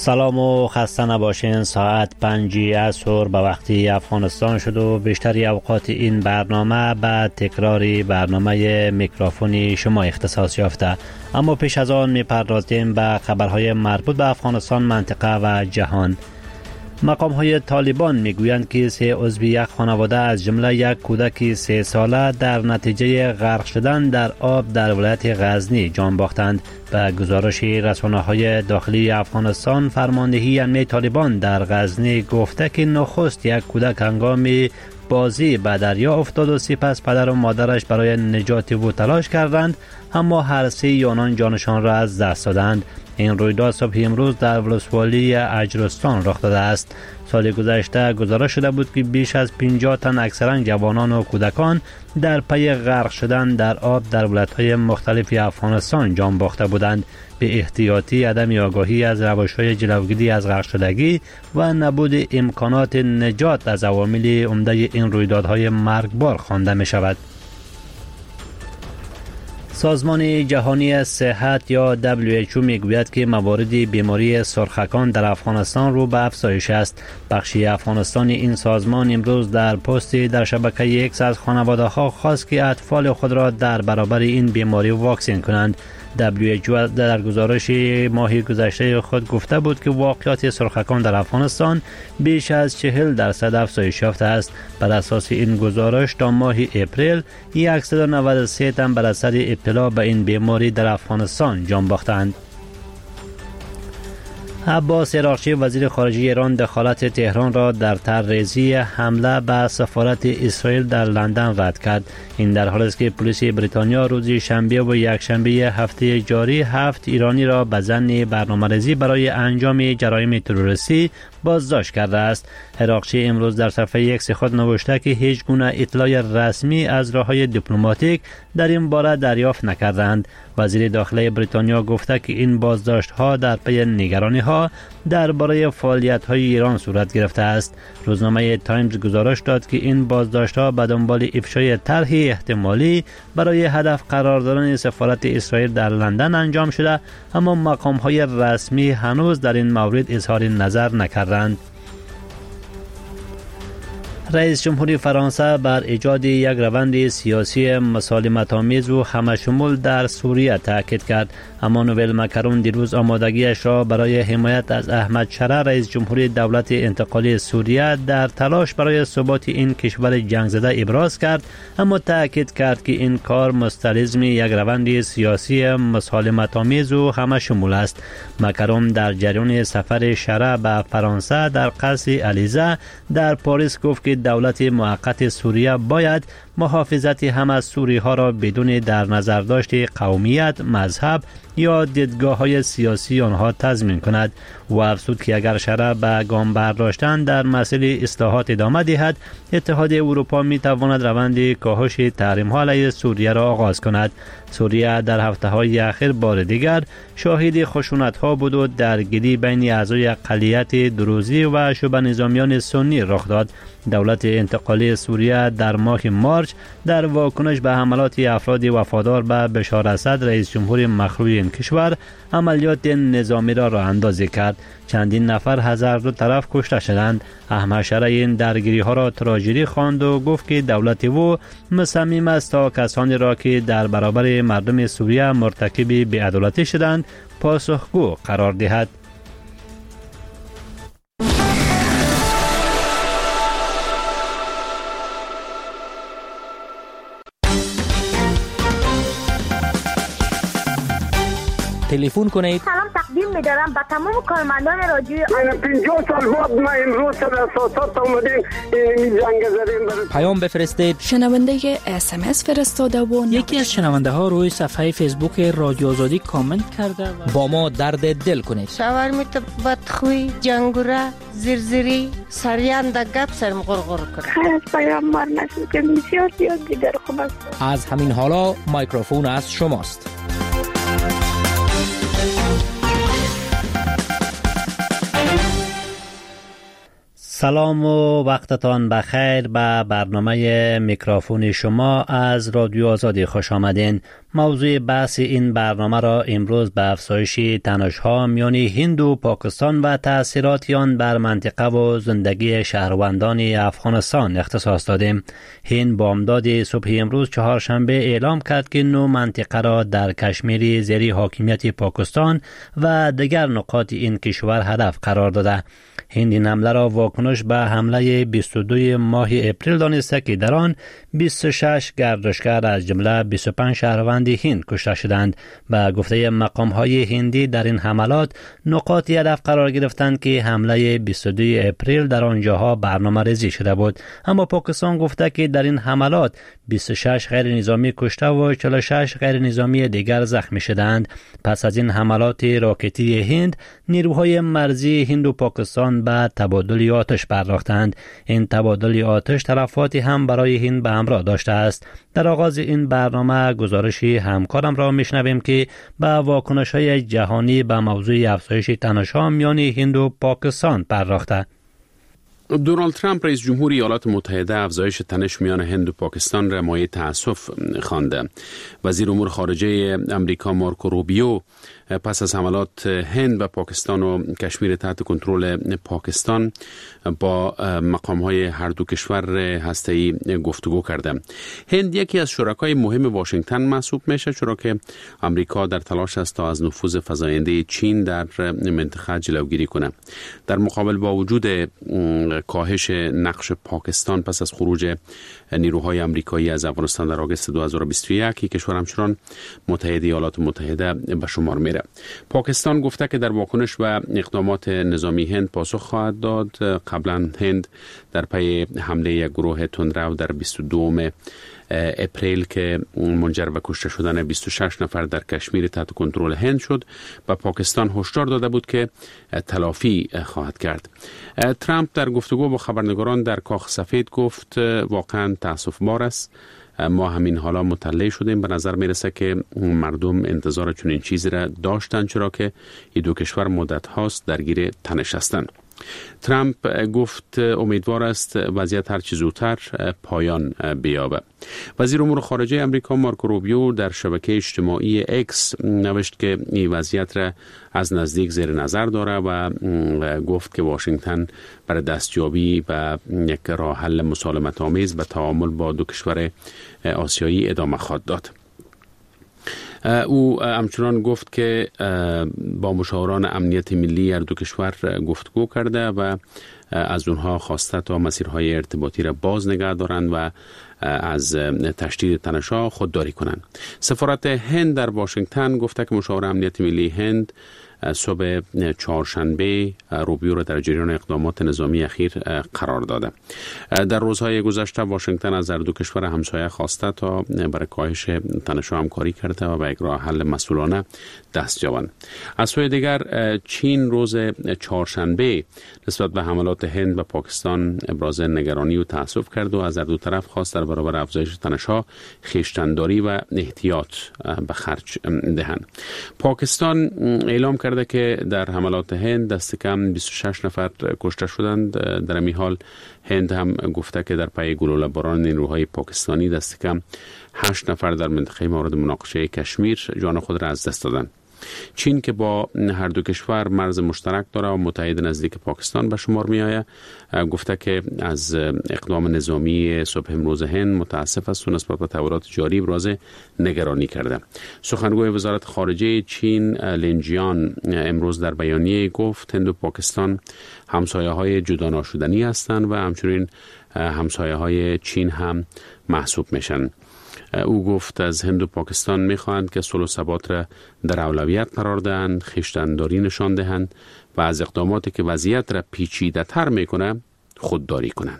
سلام و خسته نباشین. ساعت 5 عصر به وقتی افغانستان شد و بیشتری اوقات این برنامه به تکراری برنامه میکروفون شما اختصاص یافته. اما پیش از آن میپردازیم به خبرهای مربوط به افغانستان، منطقه و جهان. مقام‌های طالبان میگویند که 3 عضو یک خانواده از جمله یک کودک 3 ساله در نتیجه غرق شدن در آب در ولایت غزنی جان باختند. به گزارش رسانه‌های داخلی افغانستان، فرماندهی امنیه طالبان در غزنی گفته که نخست یک کودک هنگام بازی به دریا افتاد و سپس پدر و مادرش برای نجات او تلاش کردند، اما هر 3 آنان جانشان را از دست دادند. این رویداد صبح امروز در ولسوالی اجرستان رخ داده است. سال گذشته گزارش شده بود که بیش از 50 تن اکثرا جوانان و کودکان در پی غرق شدن در آب در ولایت‌های مختلف افغانستان جان باخته بودند. به احتیاطی عدم آگاهی از روش‌های جلوگیری از غرق شدگی و نبود امکانات نجات از عوامل عمده این رویدادهای مرگبار خوانده می شود. سازمان جهانی صحت یا WHO میگوید که موارد بیماری سرخکان در افغانستان رو به افزایش است. بخشی افغانستانی این سازمان امروز در پستی در شبکه X از خانواده‌ها خواست که اطفال خود را در برابر این بیماری واکسین کنند. WHO در گزارش ماه گذشته خود گفته بود که واقعات سرخکان در افغانستان بیش از 40% افزایش یافته است. بر اساس این گزارش تا ماه اپریل 193 تن بر اثر ابتلا به این بیماری در افغانستان جان باختند. عباس عراقچی وزیر خارجه ایران دخالت تهران را در طرح‌ریزی حمله به سفارت اسرائیل در لندن رد کرد. این در حالی است که پلیس بریتانیا روز شنبه و یکشنبه هفته جاری 7 ایرانی را به ظن برنامه‌ریزی برای انجام جرایم تروریستی بازداشت کرده است. عراقچی امروز در صفحه X خود نوشته که هیچ گونه اطلاع رسمی از راه‌های دیپلماتیک در این باره دریافت نکردند. وزیر داخلی بریتانیا گفته که این بازداشت‌ها در پی نگرانی‌ها درباره فعالیت‌های ایران صورت گرفته است. روزنامه تایمز گزارش داد که این بازداشت‌ها به دنبال افشای طرحی احتمالی برای هدف قرار دادن سفارت اسرائیل در لندن انجام شده، اما مقام‌های رسمی هنوز در این مورد اظهار نظر نکردند. رئیس جمهوری فرانسه بر ایجاد یک روند سیاسی مسالمت‌آمیز و همه‌شمول در سوریه تاکید کرد. امانوئل مکرون دیروز آمادگیش را برای حمایت از احمد شرع رئیس جمهوری دولت انتقالی سوریه در تلاش برای ثبات این کشور جنگ زده ابراز کرد، اما تاکید کرد که این کار مستلزم یک روند سیاسی مسالمت‌آمیز و همه‌شمول است. مکرون در جریان سفر شرع به فرانسه در قصر الیزه در پاریس گفت که دولت موقت سوریه باید محافظت همه سوری ها را بدون در نظر داشت قومیت، مذهب یا دیدگاه‌های سیاسی آنها تضمین کند. و افزود که اگر شرع به گام برداشتن در مسئله اصلاحات ادامه دهد، اتحاد اروپا می تواند روند کاهش تحریم‌ها علیه سوریه را آغاز کند. سوریه در هفته‌های اخیر بار دیگر شاهد خشونت‌ها بود و درگیری بین اعضای اقلیت دروزی و شبه نظامیان سنی رخ داد. دولت انتقالی سوریه در ماه مارچ در واکنش به حملات افراد وفادار به بشار اسد رئیس جمهور مخلوع این کشور عملیات نظامی را راه اندازی کرد. چندین نفر از هر دو طرف کشته شدند. احمد شرع این درگیری ها را تراژدی خواند و گفت که دولت او مصمم است تا کسانی را که در برابر مردم سوریه مرتکب بی‌عدالتی شدند پاسخگو قرار دهد. تلفن کنید. سلام تقدیم می‌دارم به تمام کارمندان رادیو. من 50 سال بعد ما امروز سر اساسات اومدیم این جنگ زدیم. پیام بفرستید. شنونده SMS فرستاده و یکی از شنونده ها روی صفحه فیسبوک رادیو آزادی کامنت کرده با ما درد دل کنید. شاورمیت بدخوی، جنگوره، زرزری، سریان گپ سرم غرغر کنه. خیر از پیام بار نشد که بسیار دیگر خوب است. از همین حالا مایکروفون از شماست. سلام و وقتتان بخیر. به برنامه میکروفون شما از رادیو آزادی خوش آمدین. موضوع بحث این برنامه را امروز به افزایش تنش‌ها میان هند و پاکستان و تأثیرات آن بر منطقه و زندگی شهروندان افغانستان اختصاص دادیم. هند با امداد صبح امروز چهارشنبه اعلام کرد که 9 منطقه را در کشمیر زیر حاکمیت پاکستان و دیگر نقاط این کشور هدف قرار داده. هند این حمله را واکنش به حمله 22 ماه اپریل دانسته که در آن 26 گردشگر از جمله 25 شهروند هند کشته شدند. به گفته مقام‌های هندی در این حملات نقاطی هدف قرار گرفتند که حمله 22 اپریل در آنجاها برنامه‌ریزی شده بود. اما پاکستان گفته که در این حملات 26 غیر نظامی کشته و 46 غیر نظامی دیگر زخمی شدند. پس از این حملات راکتی هند، نیروهای مرزی هند و پاکستان به تبادل آتش پرداختند. این تبادل آتش تلفاتی هم برای هند به همراه داشته است. در آغاز این برنامه گزارش همکارم را میشنویم که به واکنش‌های جهانی به موضوع افزایش تنش‌ها میان هند و پاکستان پرداخته. دونالد ترامپ رئیس جمهور ایالات متحده افزایش تنش میان هند و پاکستان را مایه تأسف خوانده. وزیر امور خارجه امریکا مارکو روبیو پس از حملات هند و پاکستان و کشمیر تحت کنترل پاکستان با مقام‌های هر دو کشور هسته‌ای گفتگو کرده. هند یکی از شرکای مهم واشنگتن محسوب میشه، چرا که امریکا در تلاش است تا از نفوذ فزاینده چین در منطقه جلوگیری کنه. در مقابل با وجود کاهش نقش پاکستان پس از خروج نیروهای آمریکایی از افغانستان در آگوست 2021 کشور همچنان متحد ایالات متحده به شمار میره. پاکستان گفته که در واکنش به اقدامات نظامی هند پاسخ خواهد داد. قبلا هند در پی حمله یک گروه تندرو در 22 اپریل که منجر به کشته شدن 26 نفر در کشمیر تحت کنترل هند شد و پاکستان هشدار داده بود که تلافی خواهد کرد. ترامپ در گفتگو با خبرنگاران در کاخ سفید گفت واقعا تأسف بار است، ما همین حالا مطلع شدیم. به نظر میرسه که مردم انتظار چنین چیزی را داشتن، چرا که این دو کشور مدت هاست درگیر تنش هستند. ترامپ گفت امیدوار است وضعیت هر چه زودتر پایان بیابه. وزیر امور خارجه امریکا مارکو روبیو در شبکه اجتماعی اکس نوشت که این وضعیت را از نزدیک زیر نظر داره و گفت که واشنگتن برای دستیابی به یک راه حل مسالمت آمیز به تعامل با دو کشور آسیایی ادامه خواهد داد. او همچنان گفت که با مشاوران امنیت ملی هر دو کشور گفتگو کرده و از اونها خواسته تا مسیرهای ارتباطی را باز نگه دارند و از تشدید تنش‌ها خودداری کنند. سفارت هند در واشنگتن گفته که مشاور امنیت ملی هند صبح چهارشنبه روبیو را در جریان اقدامات نظامی اخیر قرار داده. در روزهای گذشته واشنگتن از هر دو کشور همسایه خواسته تا برای کاهش تنش‌ها همکاری کرده و به یک راه حل مسئولانه دست یابند. از سوی دیگر چین روز چهارشنبه نسبت به حملات هند و پاکستان ابراز نگرانی و تأسف کرد و از هر دو طرف خواست در برابر افزایش تنش‌ها خویشتن‌داری و احتیاط به خرج دهند. پاکستان اعلام کرده که در حملات هند دست کم 26 نفر کشته شدند. در این حال هند هم گفته که در پی گلوله باران نیروهای پاکستانی دست کم 8 نفر در منطقه مورد مناقشه کشمیر جان خود را از دست دادند. چین که با هر دو کشور مرز مشترک داره و متحد نزدیک پاکستان به شمار می آید گفته که از اقدام نظامی صبح امروز هند متاسف است و نسبت به تحولات جاری ابراز نگرانی کرده. سخنگوی وزارت خارجه چین لینجیان امروز در بیانیه گفت هند و پاکستان همسایه های جدا ناشدنی هستند و همچنین همسایه های چین هم محسوب میشن. او گفت از هند و پاکستان میخواهند که صلح و ثبات را در اولویت قرار دهند، خویشتن‌داری نشان دهند و از اقداماتی که وضعیت را پیچیده تر میکنه خودداری کنند.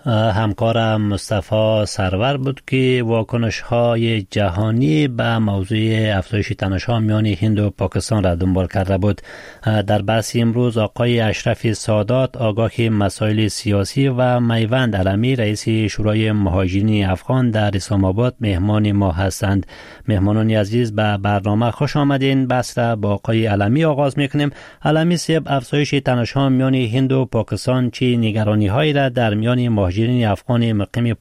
همکارم مصطفی سرور بود که واکنش‌های جهانی به موضوع افزایش تنش‌ها میان هند و پاکستان را دنبال کرده بود. در بحث امروز آقای اشرف سادات آگاه مسائل سیاسی و میوند علمی رئیس شورای مهاجرین افغان در اسلام آباد مهمان ما هستند. مهمانان عزیز به برنامه خوش آمدین. بحث را با آقای علمی آغاز میکنیم. علمی صاحب، افزایش تنش‌ها میان هند و پاکستان چه نگرانی‌هایی را در میان مهاجرین افغان مقیم